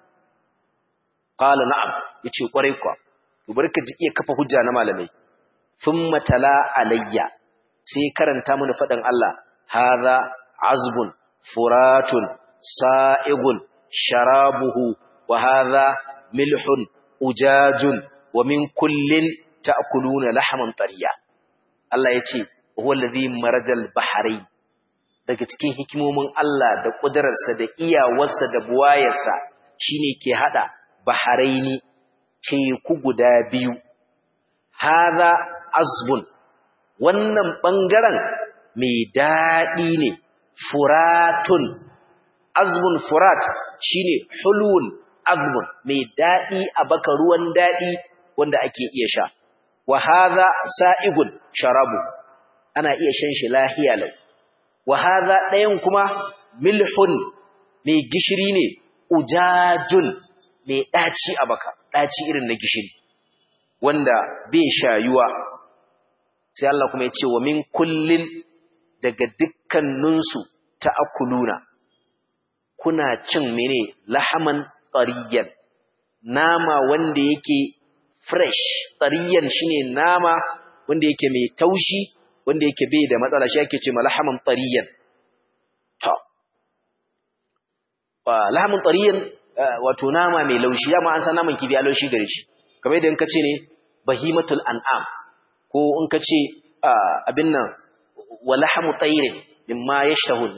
[SPEAKER 1] qala na'am yace kwarai kwa to barka ji iya kafa hujja na malamai thumma tala alayya sai karanta mana fadan Allah hadha azbun furatun sa'igun sharabuhu wa hadha milhun ujajun wa min kullin ta'kuluna lahman tariya Allah yace huwa alladhi marajal bahrain daga cikin hikimomin Allah da ƙudurarsa da iyawarsa da buwayarsa shine ke hada baharaini teku guda biyu hadha azbun wannan bangaren mai dadi ne furatun azbun furat shine hulun azbun mai dadi a baka ruwan dadi wanda ake iya sha wa hadha sa'igun sharabu ana iya shan shi lahiya lau wa hadha dayan kuma milhun mai gishiri ne ujajun mai daci a baka daci irin na gishiri wanda bai shayuwa sai Allah kuma ya ce wa min kullin daga dukkaninsu ta'kuluna kuna cin mene lahaman tariyan nama wanda yake fresh. Tariyan shine nama wanda yake mai taushi wanda yake bai da matsala, shi yake ce lahaman tariyan. to lahaman tariyan wato nama mai laushi, dama an san naman kifi a laushi gare shi, kamar yadda in ka ce ne bahimatul an'am, ko in ka ce abin nan wa lahamu tayrin mimma yashtahu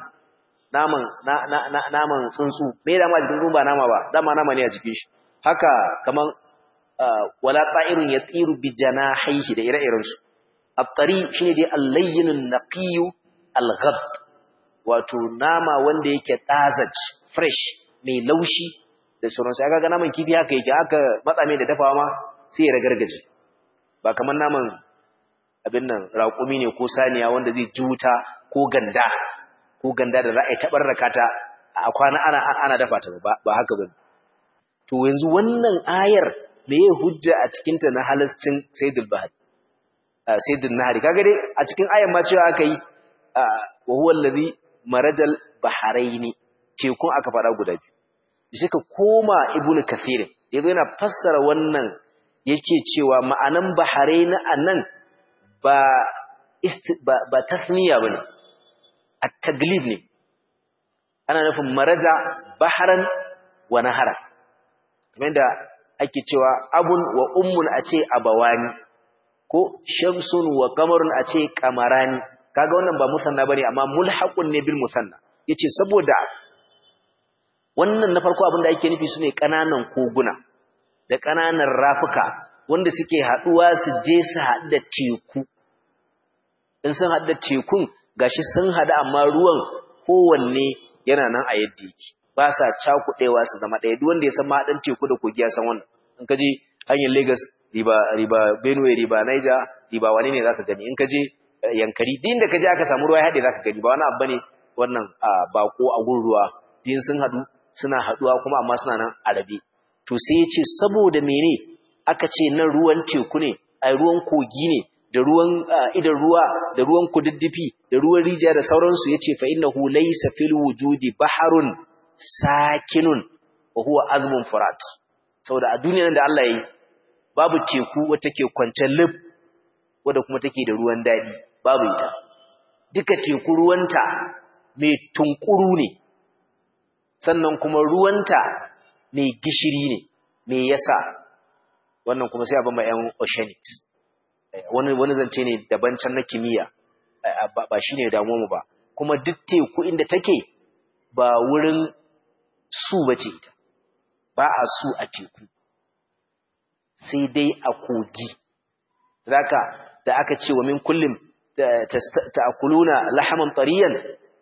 [SPEAKER 1] naman tsuntsu. Me dama jikin tsuntsu ba nama ba, dama nama ne a jikin shi. Haka kaman wala ta'irun yatiru bi janahihi da ire-iren su. At-tari shine dai al-layyinun naqiyu al-ghad, wato nama wanda yake tazaj fresh mai laushi da sauran sai kaga naman kifi haka yake, aka matsa mai da dafawa ma sai ya ragargaje, ba kaman naman abin nan raƙumi ne ko saniya wanda zai juta ko ganda da za a yi taɓarraka ta a kwana ana dafa ta ba haka ba. To yanzu wannan ayar me ya hujja a cikinta na halascin saidul nahari? Kaga dai a cikin ayar ma cewa aka yi wa huwa allazi marajal baharaini, tekun aka faɗa guda biyu. Shi ka koma ibnu kathir yazo yana fassara wannan yake cewa ma'anan baharaini anan ba tasniya bane, at-taglib ne. Ana nufin maraja baharan wa nahara, kamar da ake cewa abun wa ummun a ce abawani, ko shamsun wa qamarun a ce qamarani. Kaga wannan ba musanna bane, amma mulhaqun ne bil musanna. Yace saboda wannan na farko abin da ake nufi sune kananan koguna da kananan rafuka wanda suke haduwa su je su haɗu da teku. In sun haɗu da tekun gashi sun haɗu amma ruwan kowanne yana nan a yadda yake, ba sa cakuɗewa su zama ɗaya. Duk wanda ya san mahaɗin teku da kogi ya san wannan. In ka je hanyar Lagos, riba Benue, riba Niger, riba wani ne zaka gani. In ka je Yankari, din da ka je aka samu ruwa ya haɗe zaka gani, ba wani abu bane wannan bako a gun ruwa. Din sun haɗu suna haɗuwa kuma amma suna nan a rabe. To sai ya ce saboda mene aka ce nan ruwan teku ne, ai ruwan kogi ne, da ruwan idan ruwa, da ruwan kududdufi, da ruwan rijiya da sauransu. Yace fa innahu laysa fil wujudi baharun sakinun wa huwa azmun furat. Saboda a duniyar da Allah yayi babu teku wata ke kwance lib wanda kuma take da ruwan dadi, babu ita. Duka teku ruwanta mai tunkuru ne, sannan kuma ruwanta mai gishiri ne. Me yasa? Wannan kuma sai a ba ma ƴan oceanics. Wani zance ne daban can na kimiyya, ba shi ne damu mu ba. Kuma duk teku inda take ba wurin su bace ita, ba a su a teku, sai dai a kogi. Zaka da aka ce wa min kullum ta'kuluna lahaman tariyan,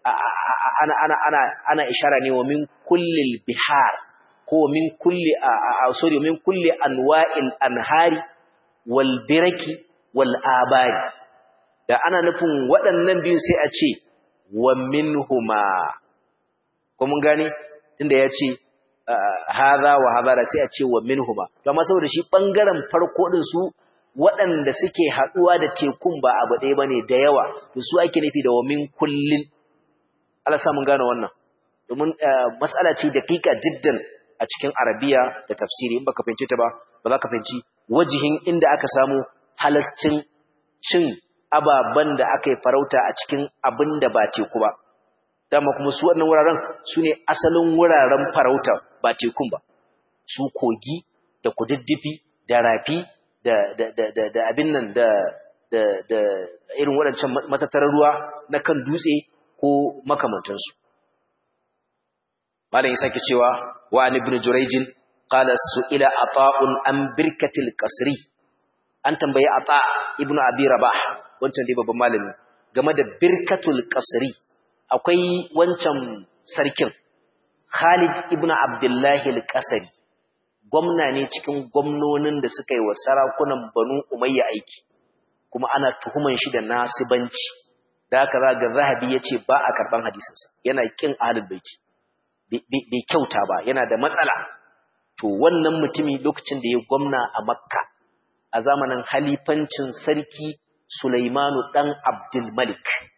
[SPEAKER 1] ana ishara ne wa min kullil bihar, ko min kulli min kulli anwa'il anhari wal biraki wal abari. Da ana nufin waɗannan biyu sai a ce wa minhuma, ko mun gane inda ya ce hadha wa hadha sai a ce wa minhuma. To amma saboda shi bangaren farko din su waɗanda suke haɗuwa da tekun ba abu ɗaya bane, da yawa, to su ake nufi da wa min kullin. Allah sa mun gane wannan, domin mas'ala ce daƙiƙa jiddan a cikin Arabiya da tafsiri. In baka fahimce ta ba za ka fahimci wajihin inda aka samu halascin cin ababen da aka yi farauta a cikin abin da ba teku ba. Dama kuma su waɗannan wuraren su ne asalin wuraren farauta, ba tekun ba. Su kogi da kududdufi da rafi da abin nan da irin waɗancan matattarar ruwa na kan dutse ko makamantansu. Malam ya sake cewa wa an ibn Jurayj qala su'ila ata'un an birkatil qasri. An tambayi Ata ibn Abi Rabah, wancan dai babban malami, game da birkatul qasri. Akwai wancan sarkin Khalid ibn Abdullah al-Qasri, gwamna ne cikin gwamnonin da suka yi wa sarakunan Banu Umayya aiki, kuma ana tuhuman shi da nasibanci. Da haka za ga Zahabi yace ba a karban hadisinsa, yana kin ahlul baiti, bai kyauta ba, yana da matsala. To wannan mutumi lokacin da ya gwamna a Makka a zamanin halifancin sarki Sulaimanu dan Abdul Malik,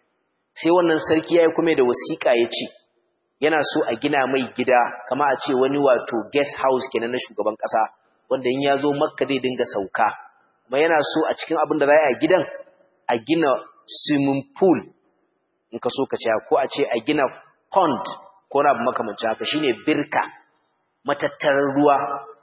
[SPEAKER 1] sai wannan sarki yayi kuma da wasiƙa yace yana so a gina mai gida kama a ce wani wato guest house kenan na shugaban ƙasa wanda in ya zo Makka zai dinga sauka kuma yana so a cikin abin da za a gidan a gina swimming pool in ka so ka ce ko a ce a gina pond ko na abu makamancin haka shine birka matattarar ruwa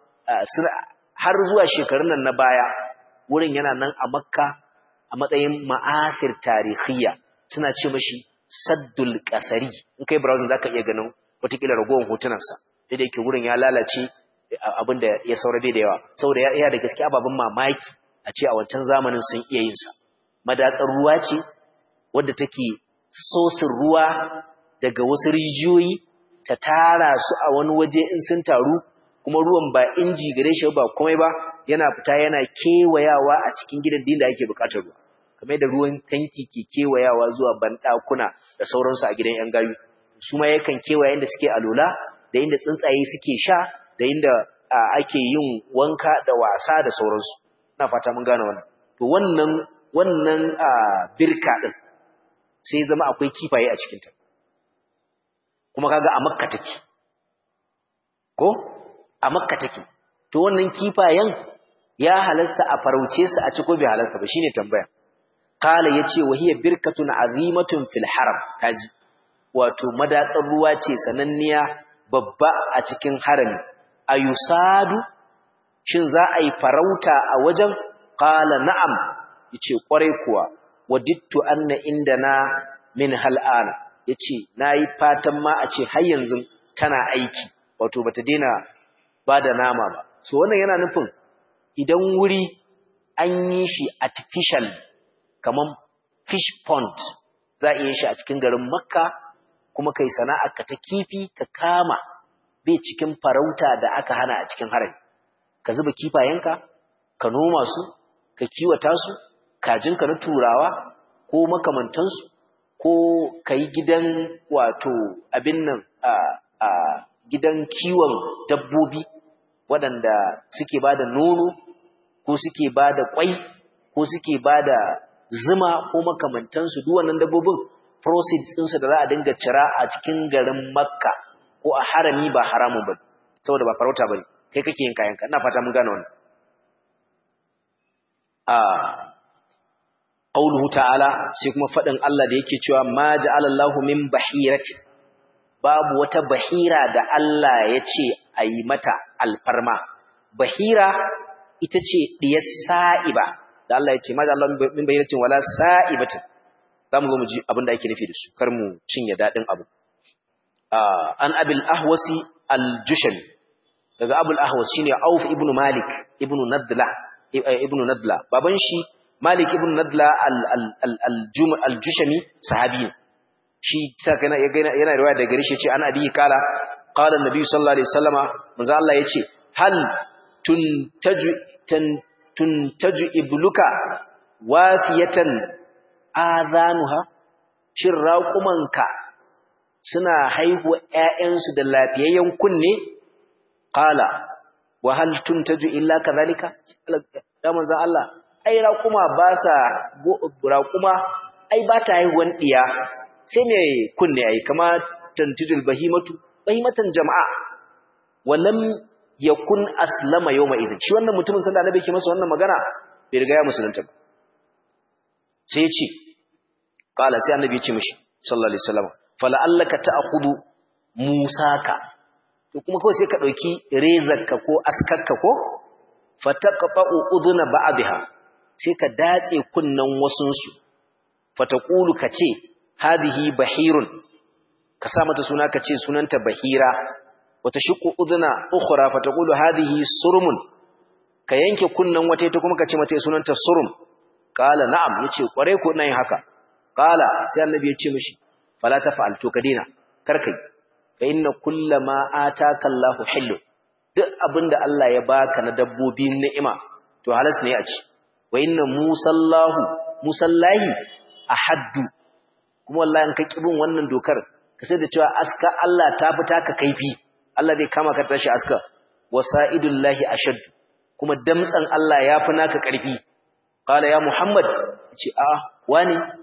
[SPEAKER 1] har zuwa shekarun nan na baya wurin yana nan a Makka a matsayin ma'asir tarihiyya suna ce mashi Saddul Qasari in kai browsing zaka iya ganin watakila ragowar hotunansa da yake wurin ya lalace abinda ya saura bai da yawa saboda ya da gaskiya ababen mamaki a ce a wancan zamanin sun iya yin sa madatsar ruwa ce wadda take sosin ruwa daga wasu rijiyoyi ta tara su a wani waje in sun taru kuma ruwan ba inji gare shi ba komai ba yana fita yana kewayawa a cikin gidan da ake bukatar ruwa kamar da ruwan tanki ke kewayawa zuwa bandakuna da sauransu a gidan yan gayu su ma yakan kewaya inda suke alola da inda tsuntsaye suke sha da inda ake yin wanka da wasa da sauransu ina fata mun gane wannan to wannan birka din sai zama akwai kifaye a cikin ta kuma kaga a Makka take ko a Makka take to wannan kifayen ya halasta a farauce su a ci ko bai halasta ba shine tambaya qala yace wahiya birkatun azimatun fil haram kaji wato madatsar ruwa ce sananniya babba a cikin harami ayusadu shin za a yi farauta a wajen qala na'am yace kwarai kuwa wadittu anna indana min hal'ana yace nayi fatan ma a ce har yanzu tana aiki wato bata daina bada nama ba so wannan yana nufin idan wuri an yi shi artificial kaman fish pond za a yi shi a cikin garin Makka kuma kai sana'ar ka ta kifi ka kama bai cikin farauta da aka hana a cikin harami ka zuba kifayenka ka noma su ka kiwata su kajinka na turawa ko makamantansu ko kai gidan wato abin nan gidan kiwon dabbobi waɗanda suke bada nono ko suke bada kwai ko suke bada zuma ko makamantansu duk wannan dabbobin proceeds ɗinsu da za a dinga cira a cikin garin Makka ko a harami ba haramun ba saboda ba farauta bane kai kake yin kayanka ina fata mun gane wannan qauluhu ta'ala sai kuma fadin Allah da yake cewa ma ja'alallahu min bahirati babu wata bahira da Allah ya ce ayi mata alfarma bahira ita ce diyar sa'iba da Allah ya ce ma ja'alallahu min bahiratin wala sa'ibatin zamu zo mu ji abin da ake nufi da su kar mu cinye dadin abu an abil ahwasi al-jushani daga abul ahwas shine auf ibn malik ibn nadla baban shi malik ibn nadla al-jushami sahabi shi saka yana riwaya daga gare shi yace an abi kala qala annabi sallallahu alaihi wasallama manzo Allah yace hal tuntaju ibluka wafiyatan azanuha shin raqumanka suna haihuwa ƴaƴansu da lafiyayyen kunne qala wa hal tuntaju illa kadhalika da manzo Allah ai raquma ba sa raquma ai ba ta haihuwan diya sai me kunne ai kama tantidul bahimatan jama'a walam yakun aslama yawma idin shi wannan mutumin sanda annabi ke masa wannan magana bai riga ya musulunta ba sai ya ce qala sai annabi ya ce mishi sallallahu alaihi wasallam fala'allaka ta'khudhu musaka to kuma kawai sai ka dauki rezarka ko askarka ko fataqta'u udhuna ba'dha sai ka datse kunnan wasun su fataqulu kace hadhihi bahirun ka sa mata suna kace sunanta bahira wata shiqu udhuna ukhra fataqulu hadhihi surmun ka yanke kunnan wata ita kuma kace mata sunanta surum qala na'am yace kware ko ina yin haka qala sai annabi ya ce mishi fala tafa'al to ka dina karkai fa inna kullama ataka Allahu hillu duk abinda Allah ya baka na dabbobin ni'ima to halas ne a ci wa inna musallahi ahaddu kuma wallahi in ka kibin wannan dokar ka sai da cewa aska Allah ta fita ka kaifi Allah bai kama ka tashi aska wasaidullahi ashad kuma damtsan Allah ya fi naka karfi qala ya muhammad ce a wani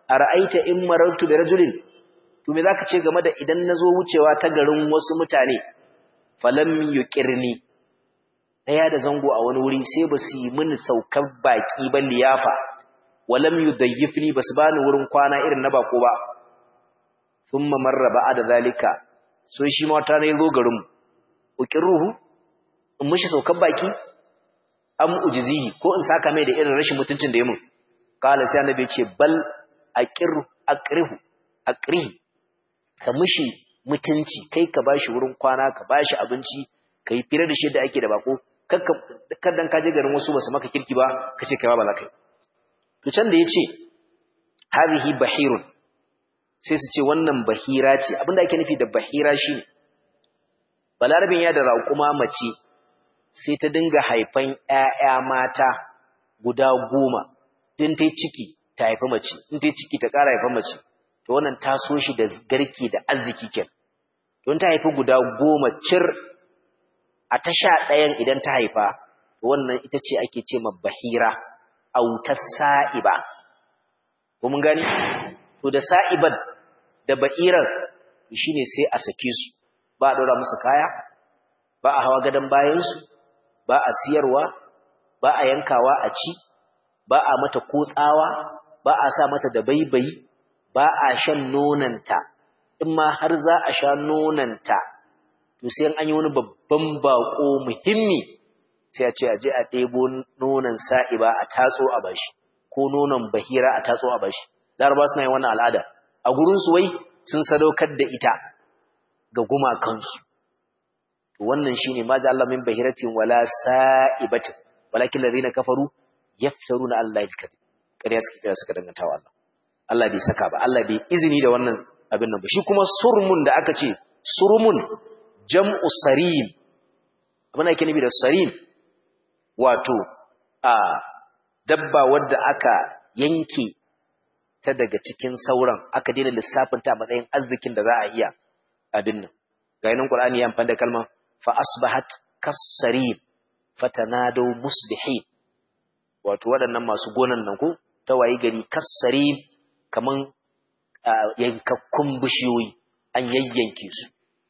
[SPEAKER 1] ara'aita in marartu bi rajulin to me zaka ce game da idan nazo wucewa ta garin wasu mutane falam yuqirni daya da zango a wani wuri sai basu yi mini saukar baki ba liyafa walam yudayyifni basu bani wurin kwana irin na bako ba thumma marra ba'da zalika so shi ma wata ne zo garin mu uqirruhu in mishi saukar baki am ujizihi ko in saka mai da irin rashin mutuncin da ya mun kala sai annabi ce bal aqrihi ka mishi mutunci kai ka bashi wurin kwana ka bashi abinci kai fira da shi da ake da bako kaddan ka je garin wasu basu maka kirki ba kace kai ba za kai to can da yace hadhihi bahirun sai su ce wannan bahira ce abinda ake nufi da bahira shine balarabin ya da raƙuma mace sai ta dinga haifan ƴaƴa mata guda 10 din tai ciki ta haifa mace in tai ciki ta ƙara haifa mace to wannan ta so shi da garke da arziki ken don ta haifi guda 10 cir a ta 11 idan ta haifa to wannan ita ce ake ce ma bahira aw tasaiba ko mun gani to da sa'iban da ba'iran shine sai a sake su ba a dora musu kaya ba a hawa gadan bayan su ba a siyarwa ba a yankawa a ci ba a mata kotsawa ba a sa mata da baibayi ba a shan nonanta in ma har za a sha nonanta to sai an yi wani babban bako muhimmi sai a ce a je a ɗebo nonon sa'iba a tatso a bashi ko nonon bahira a tatso a bashi laraba suna yin wannan al'ada a gurin su wai sun sadaukar da ita ga gumakansu to wannan shine ma ja Allah min bahiratin wala sa'ibatin walakin ladina kafaru yaftaruna Allah al-kadhib kariya suka dangantawa Allah Allah bai saka ba Allah bai izini da wannan abin nan ba shi kuma surmun da aka ce surmun jam'u sarim abin da yake nufi da sarim wato a dabba wadda aka yanke ta daga cikin sauran aka daina lissafin ta matsayin arzikin da za a iya abin nan ga yanin Qur'ani ya amfani da kalmar fa asbahat kas-sarim fatanadu musbihin wato waɗannan masu gonan nan ko ta wayi gari kas-sarim kaman yankakkun bishiyoyi an yayyanke su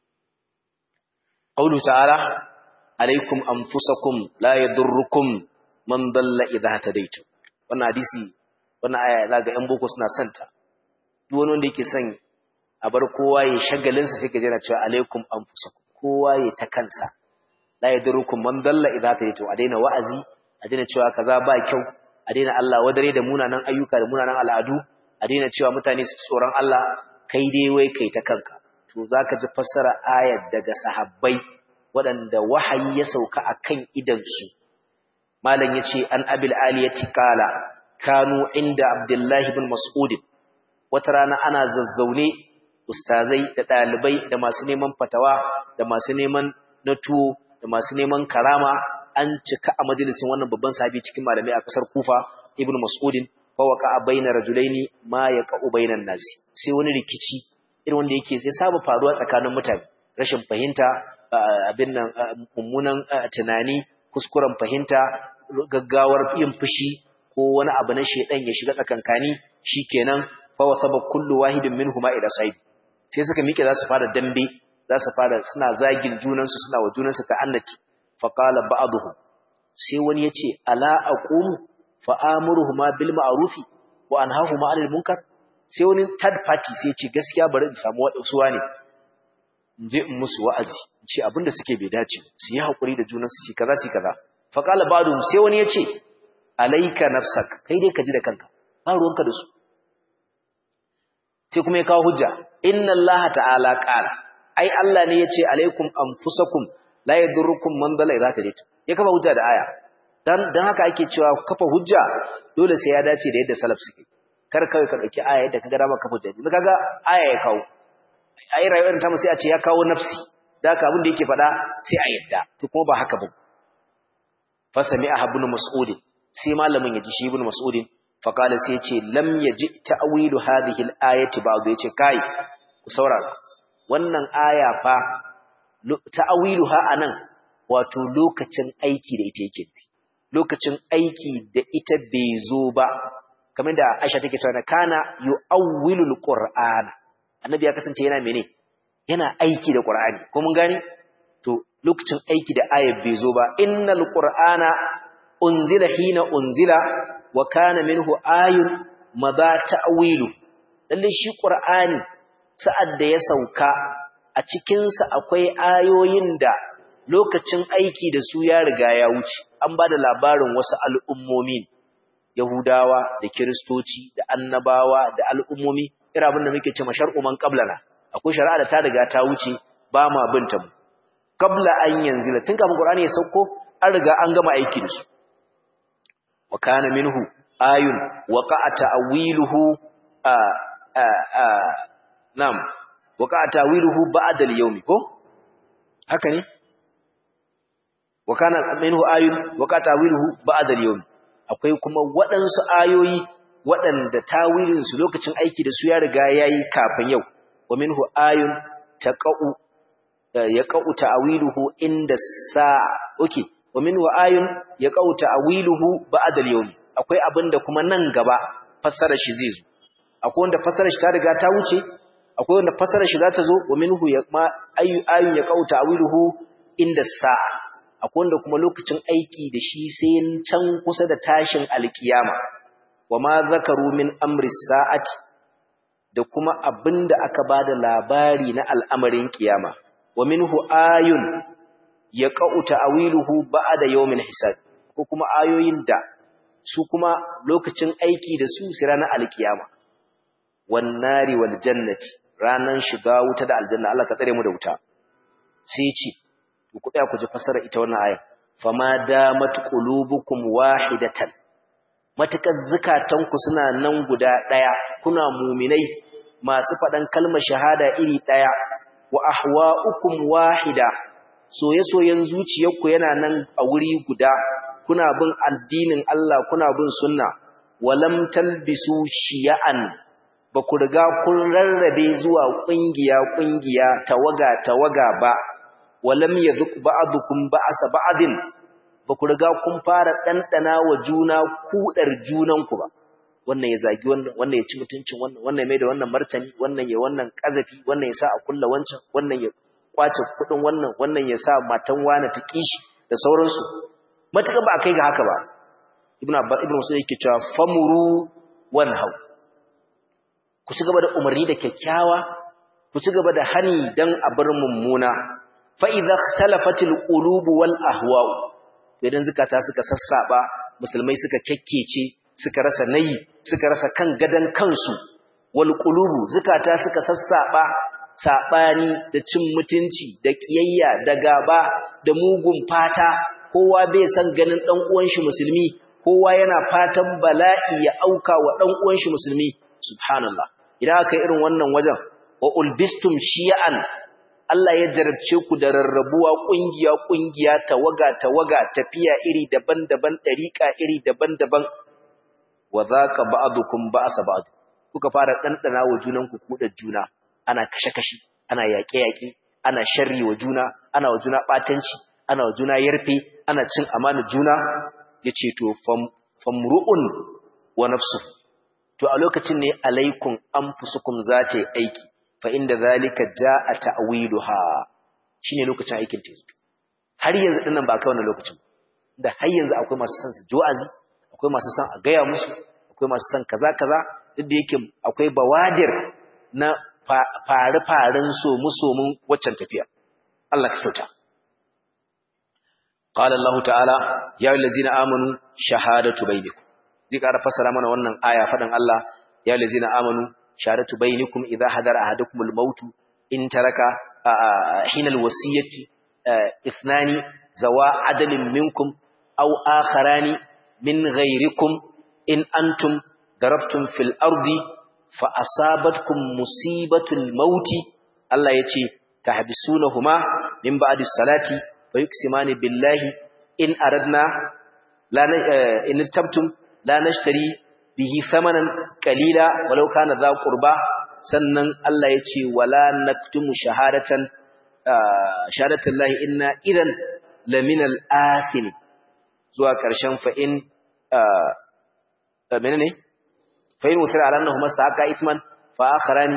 [SPEAKER 1] qawlu ta'ala alaikum anfusakum la yadurrukum man dalla idha tadaytum wannan hadisi wannan aya zaga yan boko suna santa duk wani wanda yake son a bar kowa ya shagalin sa sai ka jira cewa alaikum anfusakum kowa ya ta kansa la yadurrukum man dalla idha tadaytum a daina wa'azi a daina cewa kaza ba kyau a daina Allah wadare da munanan ayyuka da munanan al'adu a daina cewa mutane su tsoron Allah kai dai wai kai ta kanka to zaka ji fassara ayat daga sahabbai waɗanda wahayi ya sauka akan idansu malam yace an abil aliyati qala kanu inda abdullahi ibn mas'ud wata rana ana zazzaune ustazai da dalibai da masu neman fatawa da masu neman natuwo da masu neman karama an cika a majalisin wannan babban sahabi cikin malamai a kasar Kufa ibn mas'ud fa waqa baina rajulaini ma yaqa'u bainan nasi sai wani rikici irin wanda yake sai saba faruwa tsakanin mutane rashin fahimta abin nan mummunan tunani kuskuren fahimta gaggawar yin fushi ko wani abu na shedan ya shiga tsakankani shikenan fa wasaba kullu wahidin minhuma ila sa'id sai suka mike za su fara dambe za su fara suna zagin junansu suna wa junansu ta'annati fa qala ba'dhum sai wani yace ala aqumu fa amuruhuma bil ma'rufi wa anhahuma 'anil munkar sai wani third party sai ya ce gaskiya bari in samu wadansu ne je in musu wa'azi in ce abinda suke bai dace su yi hakuri da junansu su kaza su kaza fa qala ba'dhum sai wani yace alayka nafsak kai dai ka ji da kanka ba ruwanka da su sai kuma ya kawo hujja inna allaha ta'ala qala ai Allah ne yace alaikum anfusakum la yadurrukum man dalla idza tadaytum ya kafa hujja da aya dan haka ake cewa kafa hujja dole sai ya dace da yadda salaf suke kar kai ka dauki aya yadda kaga dama kafa hujja kaga aya ya kawo ai rayuwar ta mu sai a ce ya kawo nafsi da haka abin da yake faɗa sai a yadda to kuma ba haka ba fa sami'a ibn mas'ud sai malamin ya ji shi ibn mas'ud fa kala sai ya ce lam yaji ta'wilu hadhihi al-ayati ba'd ya ce kai ku saurara wannan aya fa ta'wiluha anan wato lokacin aiki da ita yake lokacin aiki da ita bai zo ba kamar da Aisha take cewa kana yu'awwilul qur'ana annabi ya kasance yana mene yana aiki da qur'ani ko mun gane to lokacin aiki da ayat bai zo ba innal qur'ana unzila hina unzila wa kana minhu ayun madha ta'wilu lalle shi qur'ani sa'ad da ya sauka a cikin sa akwai ayoyin da lokacin aiki da su ya riga ya wuce an bada labarin wasu al'ummomi Yahudawa da Kiristoci da annabawa da al'ummomi irin abin da muke cewa shar'uman qablana akwai shari'a da ta riga ta wuce ba ma binta mu qabla an yanzila tun kafin Qur'ani ya sauko an riga an gama aiki da su wa kana minhu ayun waqa'a ta'wiluhu nam waqa'a ta'wiluhu ba'da al-yawm ko haka ne wa kana minhu ayun waqa'a ta'wiluhu ba'da al-yawm akwai kuma waɗansu ayoyi waɗanda tawilin su lokacin aiki da su ya riga yayi kafin yau wa minhu ayun yaqa'u ta'wiluhu inda sa'a okay wa minhu ayun yaqa'u ta'wiluhu ba'da al-yawm akwai abinda kuma nan gaba fassarar shi zai zo akwai wanda fassarar shi ta riga ta wuce akwai wanda fassarar shi za ta zo wa minhu ayun yaqa'u ta'wiluhu inda sa'a akwai wanda kuma lokacin aiki da shi sai can kusa da tashin alkiyama wa ma zakaru min amri sa'ati da kuma abinda aka bada labari na al'amarin kiyama wa minhu ayun yaqa'u ta'wiluhu ba'da yawmil hisab ko kuma ayoyin da su kuma lokacin aiki da su sai ranar alkiyama wan nari wal jannati ranan shiga wuta da aljanna Allah ka tsare mu da wuta sai ce ku tsaya ku ji fasara ita wannan aya fama damat qulubukum wahidatan matakar zakatanku suna nan guda daya kuna mu'minai masu fadan kalmar shahada iri daya wa ahwa'ukum wahida soye-soyen zuciyarku yana nan a wuri guda kuna bin addinin Allah kuna bin sunna walam talbisu shiya'an ba ku riga kun rarrabe zuwa kungiya tawaga ba walam yadhuq ba'dukum ba'sa ba'din ba ku riga kun fara dandana wa juna kudar junanku ba wannan ya zagi wannan ya ci mutuncin wannan mai da wannan martani wannan ya wannan kazafi wannan ya sa a kulla wancan wannan ya kwace kudin wannan ya sa matan wani ta kishi da sauransu matuƙa ba kai ga haka ba ibnu musa yake cewa famuru wanhau ku ci gaba da umarni da kyakkyawa ku ci gaba da hani dan a bar mummuna fa idza ikhtalafatil qulub wal ahwa idan zakata suka sassaba musulmai suka kekkece suka rasa nayi suka rasa kan gadan kansu wal qulubu zakata suka sassaba sabani da cin mutunci da kiyayya da gaba da mugun fata kowa bai san ganin dan uwan shi musulmi kowa yana fatan bala'i ya auka wa dan uwan shi musulmi subhanallah idan aka irin wannan wajen wa ulbistum shi'an Allah ya jarabce ku da rarrabuwa kungiya tawaga tafiya iri daban-daban dariqa iri daban-daban wa zaka ba'dukum ba'sa ba'd kuka fara dandana wa junanku kudar juna ana kashe-kashe ana yaƙe-yaƙe ana sharri wa juna ana wa juna batanci ana wa juna yarfe ana cin amana juna yace to famru'un wa nafsu to a lokacin ne alaikum anfusukum zata aiki fa inda zalika jaa ta'wiluha shine lokacin aikin ta har yanzu dinnan ba kai wannan lokacin da har yanzu akwai masu san su jo'azi akwai masu san a gaya musu akwai masu san kaza duk da yake akwai bawadir na fare-faren somun waccan tafiya Allah ka kyauta qala Allah ta'ala ya ayyuhallazina amanu shahadatu bainakum zai ƙara fassara mana wannan aya fadan Allah ya ayyuhallazina amanu shahadatu bainakum idha hadara ahadukumul maut in taraka hinal wasiyati ithnani zawa adalin minkum aw akharani min ghayrikum in antum darabtum fil ardi fa asabatkum musibatul mauti Allah yace tahbisunahuma min ba'di salati fa yuqsimani billahi in aradna la in tabtum la nashtari bihi thamanan qalila walau kana dha qurba sannan Allah yace wala naktumu shahadatan shahadatullahi inna idan laminal athim zuwa karshen fa in menene fa in uthira ala annahuma istahaqqa ithman fa akharani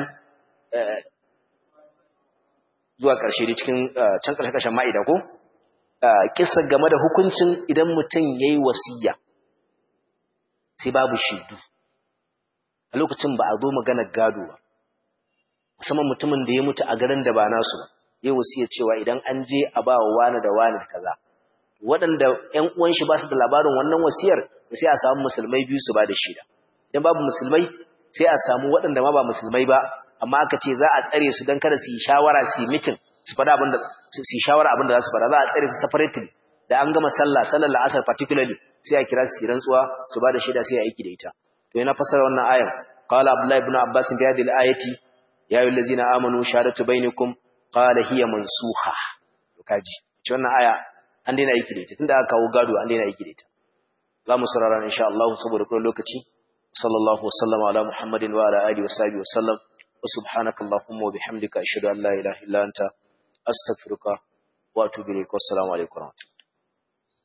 [SPEAKER 1] zuwa ƙarshe da cikin can ƙarshen ma'ida ko kissa game da hukuncin idan mutum yayi wasiya sai babu shaidu a lokacin ba a zo maganar gado ba musamman mutumin da ya mutu a garin da ba nasu ba yayi wasiya cewa idan an je a ba wa wani da wani kaza waɗanda ƴan uwan shi ba su da labarin wannan wasiyar sai a samu musulmai biyu su ba da shaida idan babu musulmai sai a samu waɗanda ma ba musulmai ba amma aka ce za a tsare su don kada su yi shawara su yi mitin su faɗa abin da su yi shawara abin da za su faɗa za a tsare su separately da an gama sallar la'asar particularly sai a kira su rantsuwa su ba da shaida sai a aiki da ita to yana fasara wannan ayan qala abdullahi ibn abbas bi hadhihi al-ayati ya ayyuhal ladzina amanu shahadatu bainakum qala hiya mansukha to kaji ce wannan aya an daina aiki da ita tunda aka kawo gado an daina aiki da ita za mu saurara insha Allah saboda kuma lokaci sallallahu wasallama ala muhammadin wa ala alihi wa sahbihi wa sallam وسبحانك اللهم وبحمدك أشهد أن لا إله إلا أنت أستغفرك وأتوب إليك والسلام عليكم ورحمة الله